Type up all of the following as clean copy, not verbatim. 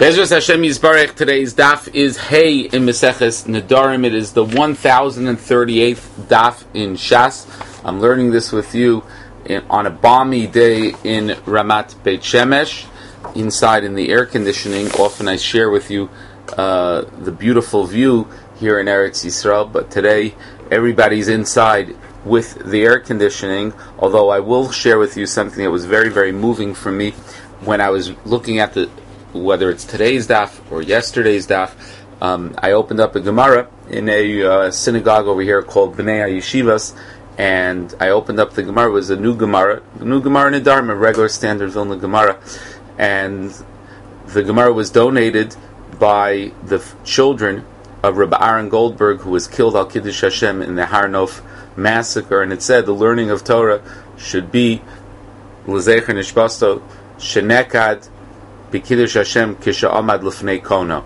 Bezras Hashem Yisbarech. Today's daf is Hey in Meseches Nedarim. It is the 1038th daf in Shas. I'm learning this with you on a balmy day in Ramat Beit Shemesh, inside in the air conditioning. Often I share with you the beautiful view here in Eretz Yisrael, but today everybody's inside with the air conditioning, although I will share with you something that was very, very moving for me when I was looking at whether it's today's daf or yesterday's daf. I opened up a Gemara in a synagogue over here called Bnei Yeshivas, and I opened up the Gemara. It was a new Gemara Nedarim, a regular standard Vilna Gemara, and the Gemara was donated by the children of Rabbi Aaron Goldberg, who was killed al Kiddush Hashem in the Har Nof massacre. And it said the learning of Torah should be L'zecher Nishbasto Shenekad B'Kiddush Hashem Kisha'amad L'fnei Kono.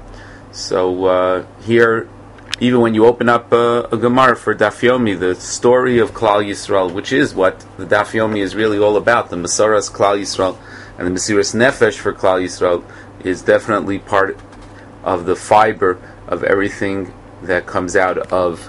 So here, even when you open up a Gemara for Daf Yomi, the story of Klal Yisrael, which is what the Daf Yomi is really all about, the Masaras Klal Yisrael and the Mesiras Nefesh for Klal Yisrael, is definitely part of the fiber of everything that comes out of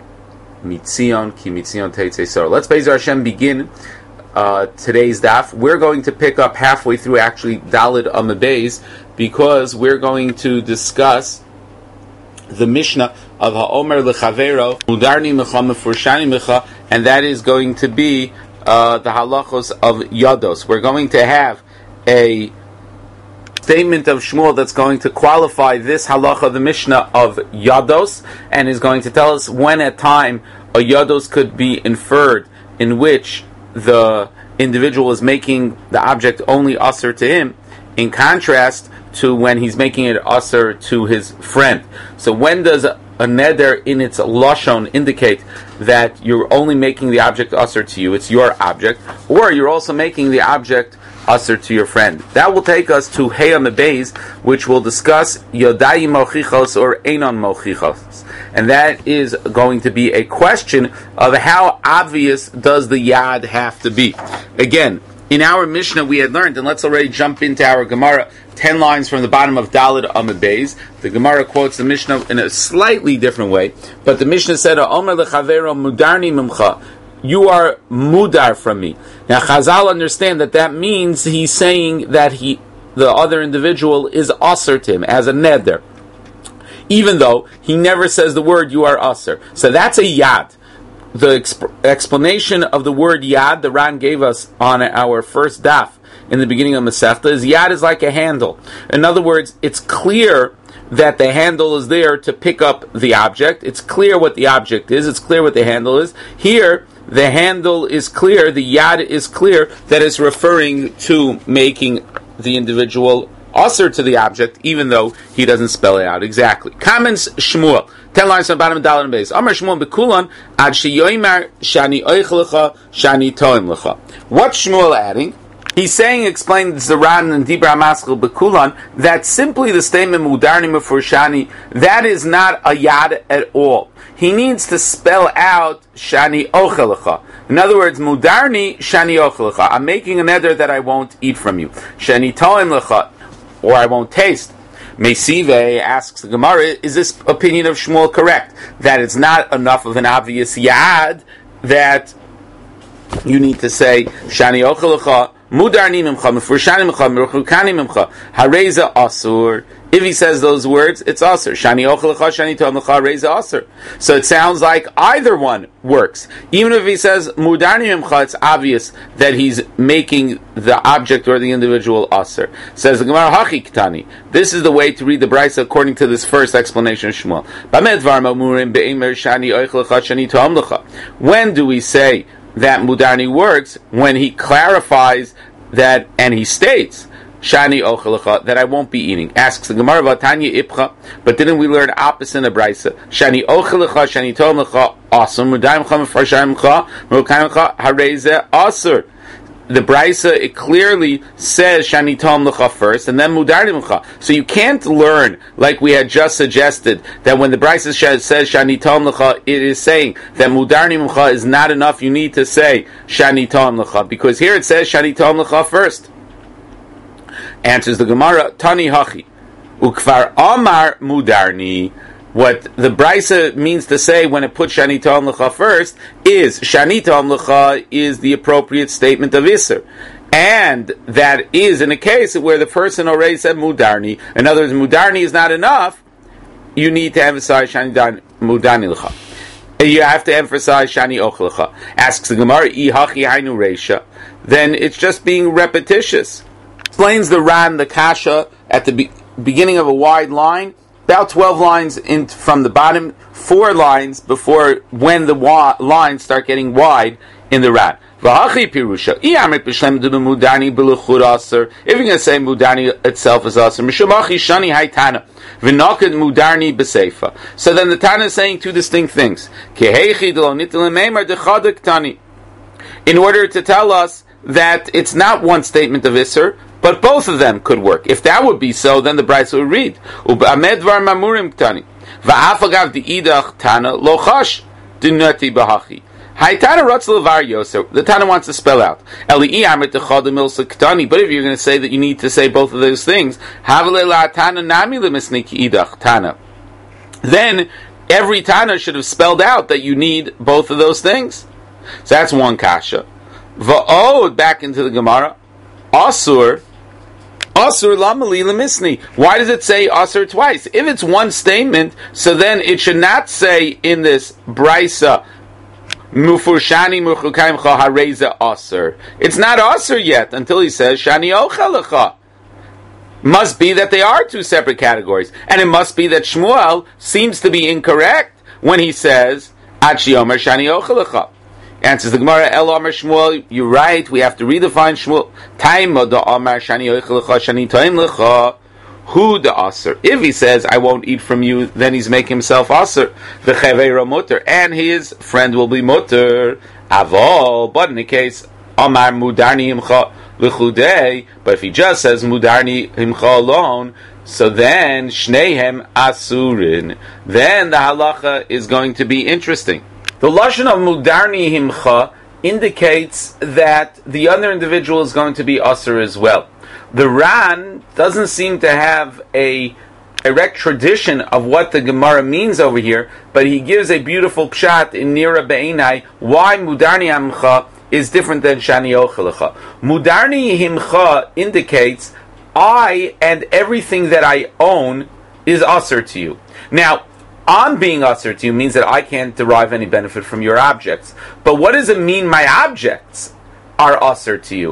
Mitzion, Ki Mitzion Teitzei Sor. Let's Be'ezer Hashem begin today's daf. We're going to pick up halfway through, actually, Daled Amud Beis, because we're going to discuss the Mishnah of Ha'omer L'Chavero Mudarni Mecha Mefurshani Mecha, and that is going to be the halachos of Yados. We're going to have a statement of Shmuel that's going to qualify this halacha, the Mishnah of Yados, and is going to tell us when a time a Yados could be inferred in which the individual is making the object only usher to him, in contrast to when he's making it usher to his friend. So when does a neder in its lashon indicate that you're only making the object usher to you, it's your object, or you're also making the object usher to your friend? That will take us to Hey Amud Beis, which will discuss Yodai Mochichos or Einon Mochichos. And that is going to be a question of how obvious does the Yad have to be. Again, in our Mishnah we had learned, and let's already jump into our Gemara, 10 lines from the bottom of Daled Amud Beis. The Gemara quotes the Mishnah in a slightly different way, but the Mishnah said, Omer lechavero mudarni mimcha, you are mudar from me. Now Chazal understand that means he's saying that the other individual is aser to him as a neder, even though he never says the word you are aser. So that's a yad. The explanation of the word yad the Ran gave us on our first daf in the beginning of Masechta is yad is like a handle. In other words, it's clear that the handle is there to pick up the object. It's clear what the object is. It's clear what the handle is. Here, the handle is clear, the yad is clear, that is referring to making the individual usher to the object, even though he doesn't spell it out exactly. Comments Shmuel, 10 lines on the bottom of Daled Amud Beis. Amar Shmuel bekulan ad sheyomer shani oich lecha shani toim lecha. What's Shmuel adding? He's saying, explained Zaran and Dibra Maskil Bekulan, that simply the statement Mudarni Mefurshani, that is not a yad at all. He needs to spell out Shani Ochelecha. In other words, Mudarni Shani Ochelecha. I'm making a neder that I won't eat from you. Shani Toim Lecha, or I won't taste. Meisive asks the Gemara, is this opinion of Shmuel correct? That it's not enough of an obvious yad that you need to say Shani Ochelecha, Mudarni Mimcha, Mefurshani Mimcha, Merchukani Mimcha, Hareza Asur. If he says those words, it's Asur. Shani Ochelecha, Shani Toim Lecha, Hareza Asur. So it sounds like either one works. Even if he says Mudarni Mimcha, it's obvious that he's making the object or the individual Asur. Says the Gemara, Hachi Ktani. This is the way to read the Brisa according to this first explanation of Shmuel. When do we say that Mudarni works? When he clarifies that, and he states Shani Ochelecha, that I won't be eating. Asks the Gemara Vatanya Ipcha, but didn't we learn opposite in the Brisa? Shani Ochelecha, Shani Toim Lecha, Asur, Mudarni Mecha, Mefurshani Mecha, Merukani Mecha, Hareze Asur. The Brisa, it clearly says Shani Toim Lecha first, and then Mudarni Mecha. So you can't learn, like we had just suggested, that when the Brisa says Shani Toim Lecha, it is saying that Mudarni Mecha is not enough. You need to say Shani Toim Lecha, because here it says Shani Toim Lecha first. Answers the Gemara, Tani Hachi. Ukvar Amar Mudarni. What the Brisa means to say when it puts Shani Ta'am L'cha first is Shani Ta'am L'cha is the appropriate statement of Isser. And that is in a case where the person already said Mudarni. In other words, Mudarni is not enough. You need to emphasize Shani Mudarni L'cha. You have to emphasize Shani Och L'cha. Asks the Gemara, I Hachi Hainu Reisha. Then it's just being repetitious. Explains the Ran, the Kasha, at the beginning of a wide line, about 12 lines from the bottom, 4 lines before when the lines start getting wide in the Ran. If you're going to say Mudani itself is Aser, so then the Tana is saying 2 distinct things. In order to tell us that it's not one statement of Isser, but both of them could work. If that would be so, then the Brisa would read. The Tana wants to spell out. But if you're going to say that you need to say both of those things, then every Tana should have spelled out that you need both of those things. So that's one kasha. Va'od, back into the Gemara. Asur lamali lemisni. Why does it say asur twice? If it's one statement, so then it should not say in this brisa mufurshani murchukaim chahareza asur. It's not asur yet until he says shani ochelecha. Must be that they are 2 separate categories, and it must be that Shmuel seems to be incorrect when he says achi omer shani ochelecha. Answers the Gemara, El Amar Shmuel, you're right, we have to redefine Shmuel. Taima da Amar Shani Oichelecha Shani Taim Lecha. Who the Aser? If he says, I won't eat from you, then he's making himself Aser. The Chaveira Mutter, and his friend will be Mutter. Avol, but in the case, Amar Mudarni Himcha Lechudei, but if he just says Mudarni Himcha alone, so then Shneihem Asurin. Then the halacha is going to be interesting. The lashon of Mudarni Himcha indicates that the other individual is going to be Aser as well. The Ran doesn't seem to have a direct tradition of what the Gemara means over here, but he gives a beautiful pshat in Nira Be'inai why Mudarni Himcha is different than Shani Ochelecha. Mudarni Himcha indicates I and everything that I own is Aser to you. Now, I'm being Aser to you means that I can't derive any benefit from your objects. But what does it mean my objects are Aser to you?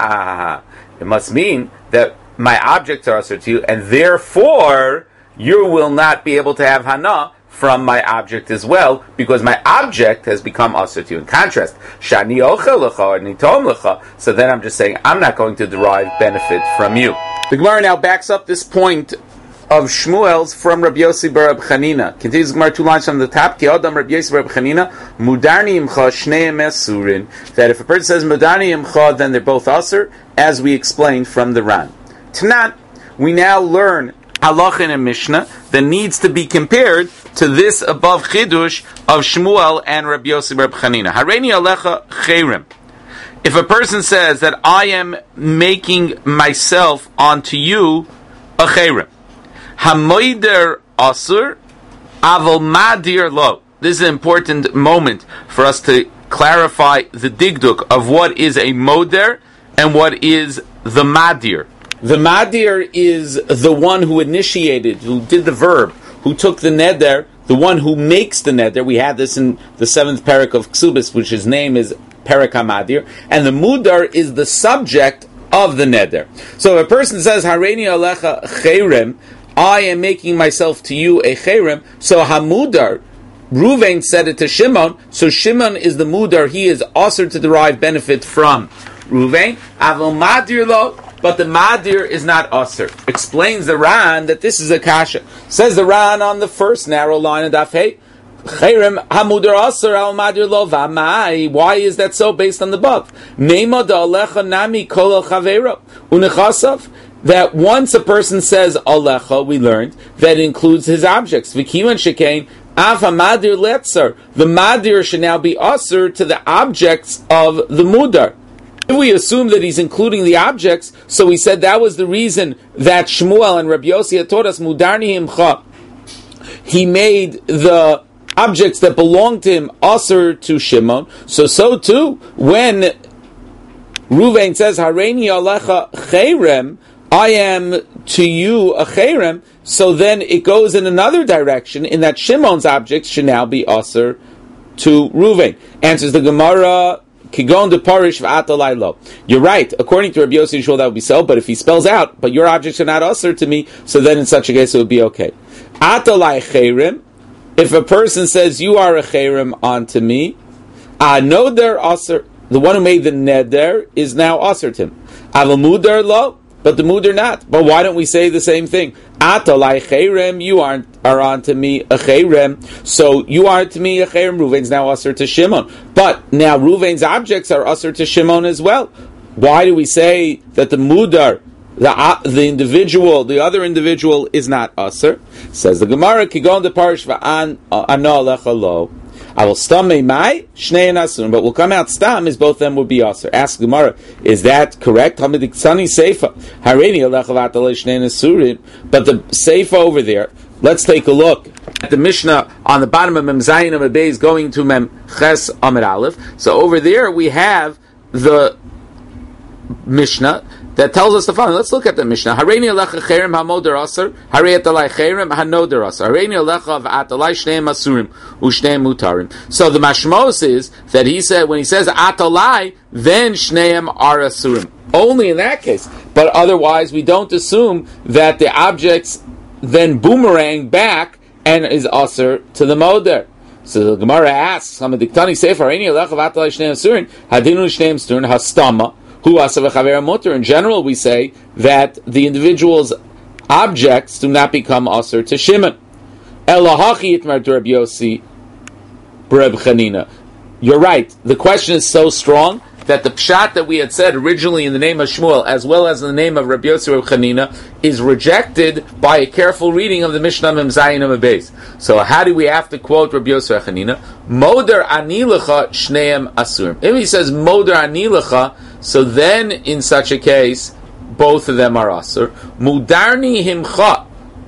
It must mean that my objects are Aser to you, and therefore you will not be able to have Hana from my object as well, because my object has become Aser to you. In contrast, Shani Ochelecha or Nitom Lecha, so then I'm just saying I'm not going to derive benefit from you. The Gemara now backs up this point of Shmuel's from Rabbi Yossi bar Reb Chanina. Continues the Gemara 2 lines from the top. Ki Adam Rabbi Yossi bar Reb Chanina, Mudarni Imcha Shneim Esurin. That if a person says Mudarni Imcha, then they're both Aser, as we explained from the Ran. Tanat, we now learn halacha in a Mishnah that needs to be compared to this above Chidush of Shmuel and Rabbi Yossi bar Reb Chanina. Hareini Alecha Cheirim. If a person says that I am making myself onto you a Cheirim, Hamoider Asur, Aval Madir Lo. This is an important moment for us to clarify the digduk of what is a moder and what is the madir. The madir is the one who initiated, who did the verb, who took the neder, the one who makes the neder. We had this in the 7th parak of Ksubis, which his name is Parak HaMadir, and the mudar is the subject of the neder. So if a person says, Hareini Alecha Cheirim, I am making myself to you a Cheirim, so Hamudar, Ruvain said it to Shimon, so Shimon is the mudar, he is also to derive benefit from Ruvain, Aval Madir Lo, but the Madir is not Aser. Explains the Ran that this is a Kasha. Says the Ran on the first narrow line of Daf Hey, Cheirim Hamudar Aser Al Madir Lo V'Amai. Why is that so based on the above? Neima Da'alecha Nami Kol Al Chavera Unechasav. That once a person says Alecha, we learned that it includes his objects. V'kiman Shekain Av Hamadir Letzer. The Madir should now be Aser to the objects of the Mudar. If we assume that he's including the objects, so we said that was the reason that Shmuel and Rabbi Yossi had taught us, Mudarni Himcha. He made the objects that belonged to him aser to Shimon. So too, when Ruvain says, Hareini alecha cherem, I am to you a cherem, so then it goes in another direction, in that Shimon's objects should now be aser to Ruvain. Answers the Gemara, Kigon de Parish v'atalai lo. You're right. According to Rabbi Yossi Yishua, that would be so, but if he spells out, but your objects are not aser to me, so then in such a case it would be okay. Atalai cherem, if a person says, you are a cherem onto me, anoder aser, the one who made the neder is now aser to him. Avamudar lo, but the mudar not. But why don't we say the same thing? Atalai cherem, you are onto me a cherem, so you are to me a cherem. Ruvain's now aser to Shimon, but now Ruvain's objects are aser to Shimon as well. Why do we say that the mudar, the individual, the other individual, is not aser? Says the Gemara, Kigon de Parish v'an ano alecha lo. I will stam mai shnei asurim, but will come out stam is both of them would be aser. Ask Gemara, is that correct? Hamidik tzani seifa hareini alecha v'atalei shnei asurim. But the seifa over there, let's take a look at the Mishnah on the bottom of Mem Zayin Amud Beis going to Mem Ches Amud Aleph. So over there we have the Mishnah that tells us the following. Let's look at the Mishnah. Hareini alecha cherem hamoder aser, harei atalai cherem hanoder aser. Hareini alecha v'atalai shneim asurim u'shneim mutarim. So the mashmos is that he said, when he says atalai, then shneim are asurim. Only in that case. But otherwise, we don't assume that the objects then boomerang back and is aser to the moder. So the Gemara asks, Hamadiktani sefer hareini alecha v'atalai shneim asurim hadinu shneim asurim hastama. In general, we say that the individual's objects do not become aser to Shimon. You're right. The question is so strong that the pshat that we had said originally in the name of Shmuel, as well as in the name of Rabbi Yossi Reb Chanina, is rejected by a careful reading of the Mishnah Mem Zayin Amud Beis. So how do we have to quote Rabbi Yossi Reb Chanina? Moder ani lecha shneim asurim. If he says Moder ani lecha, so then in such a case, both of them are aser. Mudarni himcha.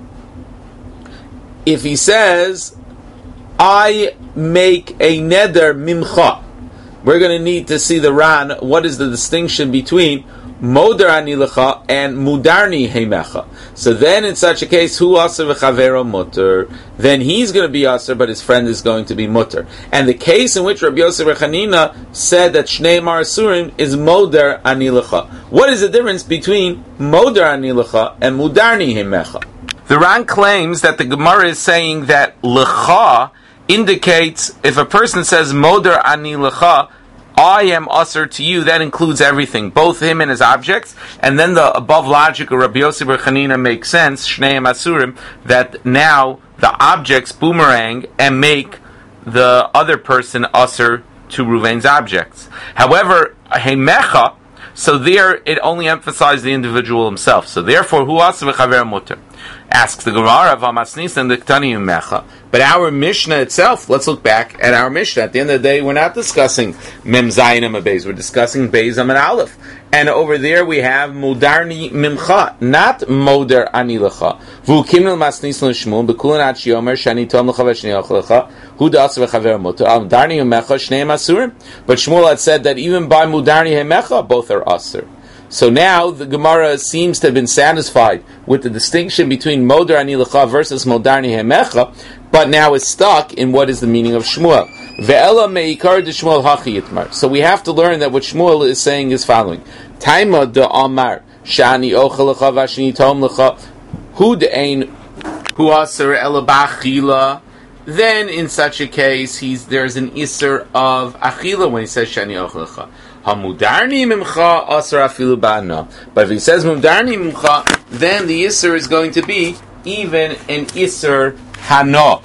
If he says, I make a neder mimcha, we're going to need to see the Ran. What is the distinction between Moder ani lecha and Mudarni heimecha? So then, in such a case, hu aser v'chavero mutter. Then he's going to be aser, but his friend is going to be mutter. And the case in which Rabbi Yossi Bar Chanina said that Shnei Mar Asurim is Moder ani lecha. What is the difference between Moder ani lecha and Mudarni heimecha? The Ran claims that the Gemara is saying that lecha indicates, if a person says Moder ani lecha, I am aser to you, that includes everything, both him and his objects, and then the above logic of Rabbi Yossi Bar Chanina makes sense, Shneim Asurim, that now the objects boomerang and make the other person aser to Ruvain's objects. However, Heimecha, so there it only emphasizes the individual himself. So therefore, hu aser v'chaver muter. Asks the Gemara, V'amasnisan diktani umecha. But our Mishnah itself, let's look back at our Mishnah. At the end of the day, we're not discussing Mem Zayin Amud Beis. We're discussing Beis Amud Aleph. And over there we have Mudarni Mimcha, not Moder Ani Lecha. V'ukimnel masnisan l'shmul, b'kulan ad shiomer, shani tom lecha v'shani och lecha, hu da'aser v'chaver muter, Mudarni Umecha, shneim asurim. But Shmuel had said that even by Mudarni Hemecha, both are aser. So now the Gemara seems to have been satisfied with the distinction between Moder Ani Lecha versus Modarni Hemecha, but now is stuck in what is the meaning of Shmuel. Ve'ela me'ikar de Shmuel hachi yitmar. So we have to learn that what Shmuel is saying is following. Taima de Amar shani ochel lecha v'ashni tom lecha hu de'ein hu aser ela b'achila. Then in such a case, there's an iser of achila when he says shani ochel lecha. Hamudarni mimcha aser afilu ba'ana. But if he says mudarni mimcha, then the iser is going to be even an iser hana.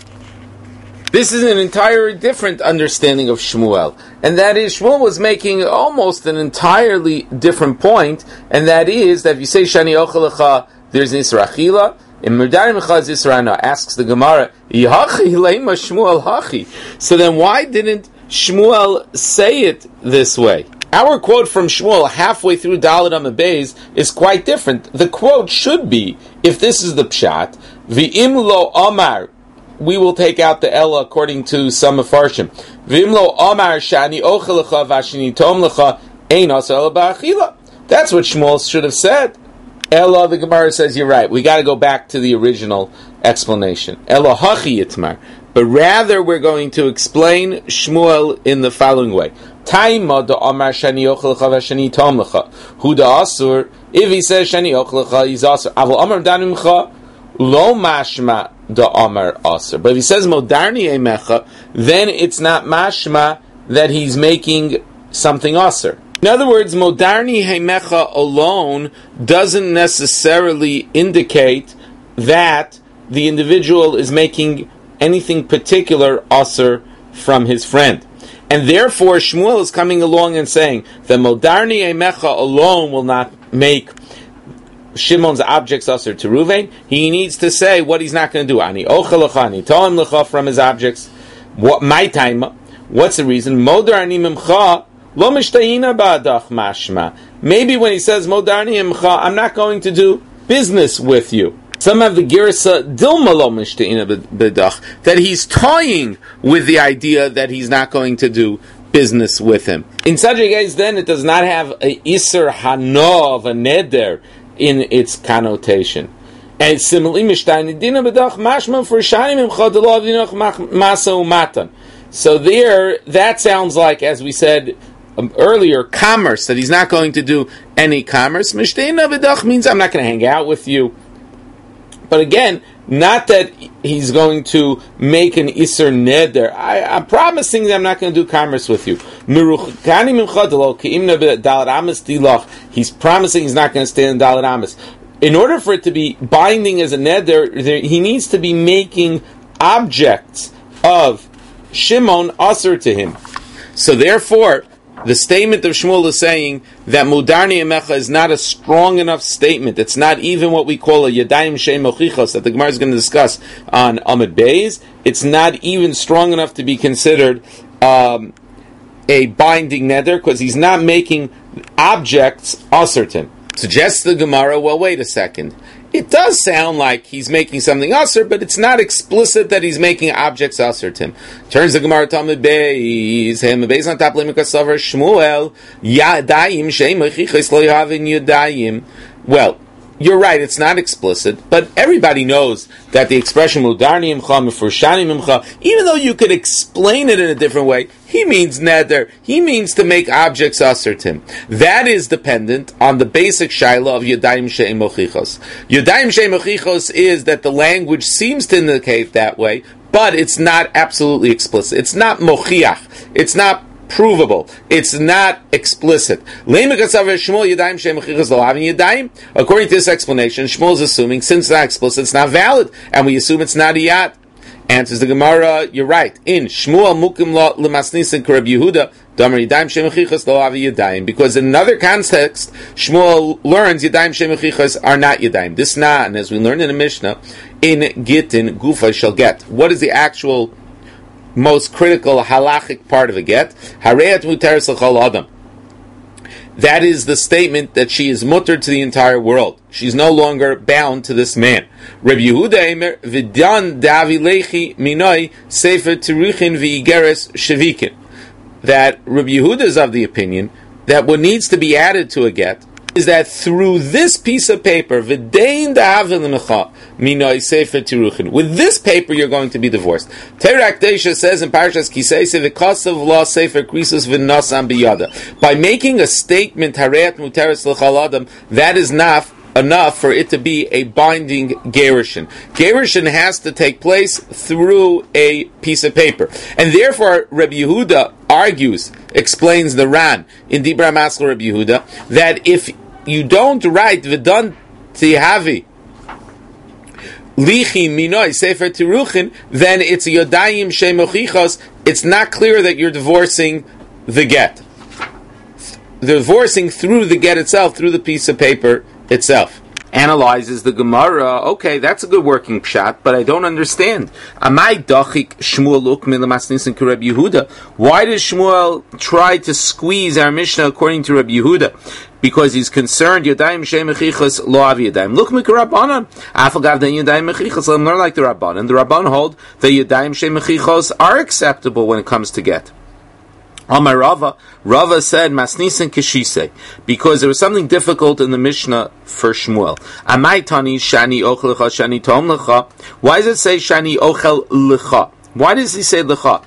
This is an entirely different understanding of Shmuel. And that is, Shmuel was making almost an entirely different point, and that is that if you say shani ochel lecha, there's an iser achila, in mudarni mimcha is iser hana. Asks the Gemara, Yachi leima Shmuel hachi. So then why didn't Shmuel say it this way? Our quote from Shmuel halfway through Dalet Amud Beis is quite different. The quote should be, if this is the pshat, V'im lo Amar, we will take out the Ella according to some Mefarshim. V'im lo Amar shani ochel lecha v'ashini tom lecha ein asa ela ba'achila. That's what Shmuel should have said. Ella, the Gemara says, you're right. We got to go back to the original explanation. Ella hachi yitmar. But rather, we're going to explain Shmuel in the following way. Taima da amar shani ochel lecha v'ashani tom lecha. Hu da asur. If he says shani ochel lecha, he's asur. Avol amar danim lecha lo mashma da amar asur. But if he says modarni emecha, then it's not mashma that he's making something asur. In other words, modarni heimecha alone doesn't necessarily indicate that the individual is making anything particular asur from his friend. And therefore, Shmuel is coming along and saying that modarni heimecha alone will not make Shimon's objects asur to Ruvain. He needs to say what he's not going to do. Ani ochel lecha, ani toim lecha from his objects. What my time? What's the reason? Modarni mimcha. Lo mishtayina ba'adach mashma. Maybe when he says modarni imcha, I'm not going to do business with you. Some have the girsa dilma lo mishtayina ba'adach, that he's toying with the idea that he's not going to do business with him. In such a case, then it does not have a iser hano of a neder in its connotation. And similarly, mishtayina ba'adach mashma for shanim imcha delo avinach masa umatan. So there, that sounds like, as we said earlier, commerce, that he's not going to do any commerce. Mishteina b'dach means I'm not going to hang out with you. But again, not that he's going to make an iser neder. I'm promising that I'm not going to do commerce with you. He's promising he's not going to stay in Dalet Amos. In order for it to be binding as a neder, he needs to be making objects of Shimon asur to him. So therefore, the statement of Shmuel is saying that Mudarni Emecha is not a strong enough statement. It's not even what we call a Yadayim Shem Mochichos that the Gemara is going to discuss on Amud Beis. It's not even strong enough to be considered a binding neder, because he's not making objects asur to him. Suggests the Gemara, well, wait a second. It does sound like he's making something asur, but it's not explicit that he's making objects asur to him. Turns the Gemara to Amud Beis, on top limikasavar Shmuel, yadayim sheim mechichos lo yavin yadayim. Well, you're right, it's not explicit, but everybody knows that the expression mudarni imcha, mefurshani imcha, even though you could explain it in a different way, he means neder, he means to make objects asur to him. That is dependent on the basic shaila of yadayim she'em mochichos. Yadayim she'em mochichos is that the language seems to indicate that way, but it's not absolutely explicit. It's not mochiach. It's not provable. It's not explicit. According to this explanation, Shmuel is assuming, since it's not explicit, it's not valid, and we assume it's not iyad. Answers the Gemara, you're right. In Shmuel mukim lo lemasnisin k'Reb Yehuda damar yadayim shemechichos lo avi yadayim, because in another context, Shmuel learns yadayim shemechichos are not yadayim. This not, and as we learned in the Mishnah, in Gittin gufa shall get. What is the actual most critical halachic part of a get? Hareyat muteres l'chol adam. That is the statement that she is mutter to the entire world. She's no longer bound to this man. Rabbi Yehuda Eimer v'dan davilechi minoi sefer tiruchin v'igeres shevikin. That Rabbi Yehuda is of the opinion that what needs to be added to a get is that through this piece of paper, v'dein davilecha minoi sefer tiruchin, with this paper you're going to be divorced. Terak Desha says in Parshas Kiseise v'kasav la sefer krisus v'nasam biyada. By making a statement harayat muteres l'chal adam, that is not enough for it to be a binding gerushin. Gerushin has to take place through a piece of paper. And therefore, Rabbi Yehuda explains the Ran in Dibra Masla Rabbi Yehuda, that if you don't write V'dan Tihavi Lichi Minoi Sefer Tiruchin, then it's a Yodayim Shemochichos. It's not clear that you're divorcing the get. Divorcing through the get itself, through the piece of paper itself. analyzes the Gemara, okay, that's a good working pshat, but I don't understand. Why does Shmuel try to squeeze our Mishnah according to Rabbi Yehuda? Because he's concerned, Yadayim Shem Mechichas Lo Avi Yadayim. Look, Mikarabanan. Afagav Den Yadayim Mechichas. Let them learn like the Rabbanan. The Rabban hold that Yadayim Shem Mechichas are acceptable when it comes to get. Amar Rava said Masnisin Kishise, because there was something difficult in the Mishnah for Shmuel. Amai Tani Shani Ochel Lecha Shani Tom Lecha. Why does it say Shani Ochel Lecha? Why does he say Lecha?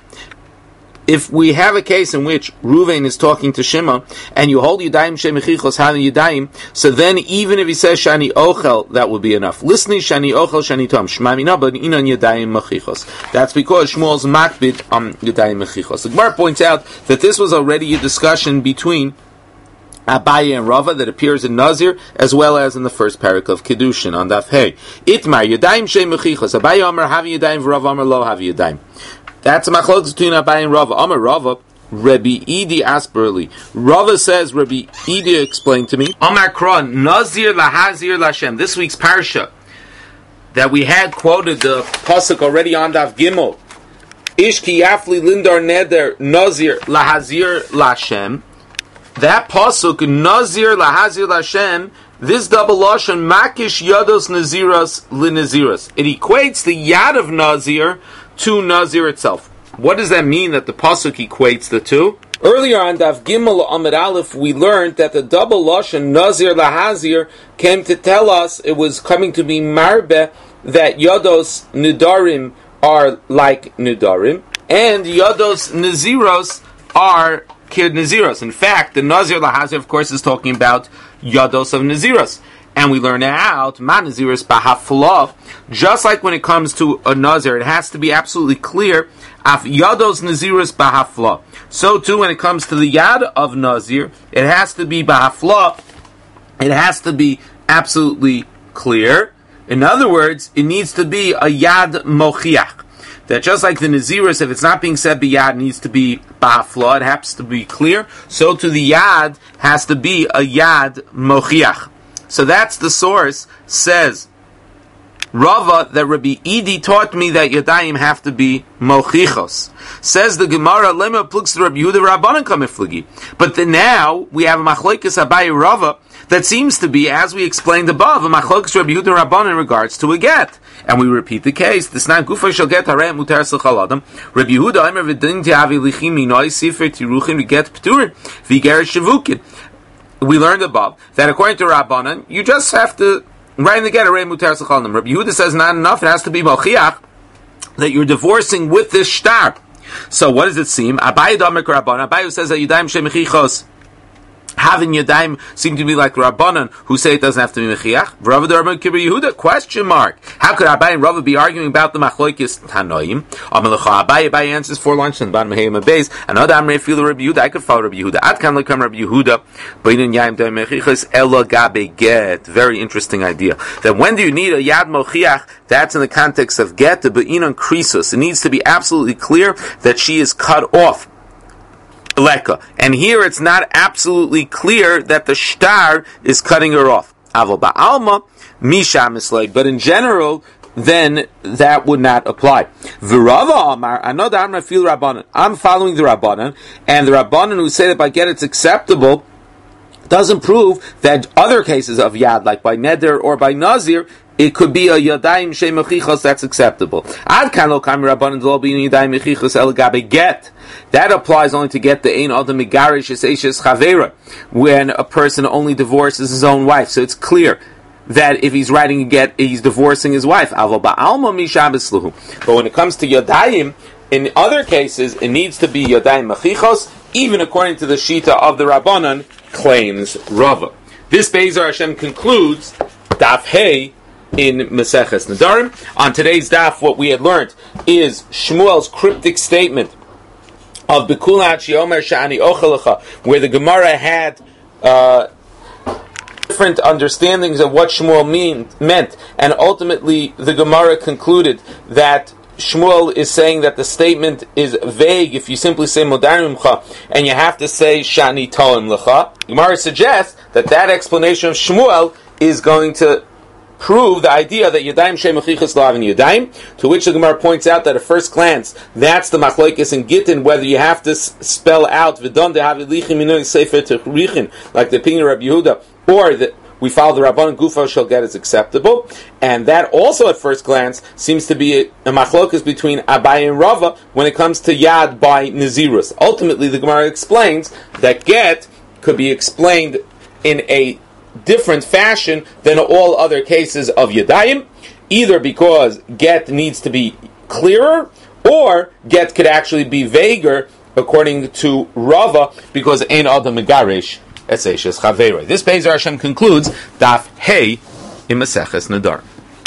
If we have a case in which Ruvain is talking to Shimon, and you hold Yadayim Shem Mechichos Havi Yadayim, so then even if he says Shani Ochel, that would be enough. Listening Shani Ochel Shani Tom Shmamina, but Inan Yadayim Mechichos. That's because Shmuel's makbid on Yadayim Mechichos. The Gemara points out that this was already a discussion between Abaye and Rava that appears in Nazir as well as in the first parak of Kedushin on Daf Hey. Itmar Yadayim Shem Mechichos. Abaye Amar Havi Yadayim, Rava Amar Lo Havi Yadayim. That's a machlokes between Abaye and Rava. Amar Rava, Rabbi Idi Asperli. Rava says, Rabbi Idi explained to me, Amar Kron, Nazir Lahazir Lashem. This week's parsha, that we had quoted the pasuk already on Daf Gimel. Ishki Yafli Lindar Neder Nazir Lahazir Lashem. That pasuk, Nazir Lahazir Lashem, this double lashon, Makish Yados Naziras Linaziras. It equates the yad of Nazir to Nazir itself. What does that mean that the pasuk equates the two? Earlier on Daf Gimel Amid Aleph, we learned that the double lashon Nazir Lahazir came to tell us it was coming to be marbe that Yados Nidarim are like Nidarim, and Yados Naziros are Kid Naziros. In fact, the Nazir Lahazir, of course, is talking about Yados of Naziros. And we learn out, Man Naziris Bahaflah, just like when it comes to a Nazir, it has to be absolutely clear, Af Yados Naziris Bahaflah. So too, when it comes to the Yad of Nazir, it has to be Bahaflah, it has to be absolutely clear. In other words, it needs to be a Yad Mochiach. That just like the Naziris, if it's not being said B'Yad, it needs to be Bahaflah, it has to be clear. So to the Yad has to be a Yad Mochiach. So that's the source, says Rava, that Rabbi Idi taught me that Yadayim have to be Mochichos. Says the Gemara, Lema plugs to Rabbi Yehuda Rabbanan kamiflagi. But then now we have a Machlokes Abaye Rava that seems to be, as we explained above, a Machlokes Rabbi Yehuda Rabbanan in regards to a get. And we repeat the case. This not Gufa shall get Harei Mutar Schaladam. Rabbi Yehuda Aimer v'din tiavi lichim minoi sifer tiruchim v'get p'turin v'ger shavukin. We learned above that according to Rabbanan, you just have to write in the get Harei Mutar Schaladam. Rabbi Yehuda says not enough; it has to be Mochiach that you're divorcing with this shtar. So what does it seem? Abaye Damek Rabbanan. Abaye says that Yadayim Shemichichos having Yadayim seem to be like Rabbanan, who say it doesn't have to be Mechiach. Rava Darman Kibber Yehuda? Question mark. How could Abaye and Rava be arguing about the Machlokes Tanoim? Amalecha Abaye answers 4 lines on the bottom of Mehema Beis. Another Amrei feel Rabbi Yehuda. I could follow Rabbi Yehuda. Ad kan lekam Rabbi Yehuda. Beinin Yayim Dayim Mechichas Ela Gabe Get. Very interesting idea. That when do you need a Yad Mochiach? That's in the context of Get the Be'inon Krisus. It needs to be absolutely clear that she is cut off. Leka. And here it's not absolutely clear that the shtar is cutting her off. Avo ba'alma, misha mislay. But in general, then that would not apply. V'rava amar, another amar fil rabbanan. I'm following the rabbanan, and the rabbanan who say that by get it's acceptable doesn't prove that other cases of yad, like by neder or by nazir, it could be a yadayim shemechichos that's acceptable. Ad kan lo kam rabbanan lo be yadayim mechichos el gabe get. That applies only to get the ein adam megarish eshes chavera, when a person only divorces his own wife. So it's clear that if he's writing a get, he's divorcing his wife. Avo ba'alma mishabesluhu. But when it comes to yadayim, in other cases, it needs to be yadayim mechichos, even according to the shita of the rabbanan, claims Rava. This Be'ezar Hashem concludes Daf Hey in Maseches Nedarim. On today's daf, what we had learned is Shmuel's cryptic statement of Bekulat Sheomer Shani Ochelecha, where the Gemara had different understandings of what Shmuel meant, and ultimately the Gemara concluded that Shmuel is saying that the statement is vague if you simply say Modarim Lecha, and you have to say Shani Toim Lecha. Gemara suggests that explanation of Shmuel is going to prove the idea that Yadayim Shem Mechichas Lav and Yadayim, to which the Gemara points out that at first glance, that's the Machlokes in Gittin, whether you have to spell out V'don dehavi lichim minoi sefer techrichin, like the opinion of Rabbi Yehuda, or that we follow the Rabban Gufa shall get is acceptable, and that also at first glance seems to be a Machlokes between Abaye and Rava when it comes to Yad by Nazirus. Ultimately, the Gemara explains that get could be explained in a different fashion than all other cases of Yadayim, either because get needs to be clearer, or get could actually be vaguer, according to Rava, because Ein Adam Megarish Eseshes Chaveiroi. This Be'ezer Hashem concludes Daf Hey in Maseches Nadar.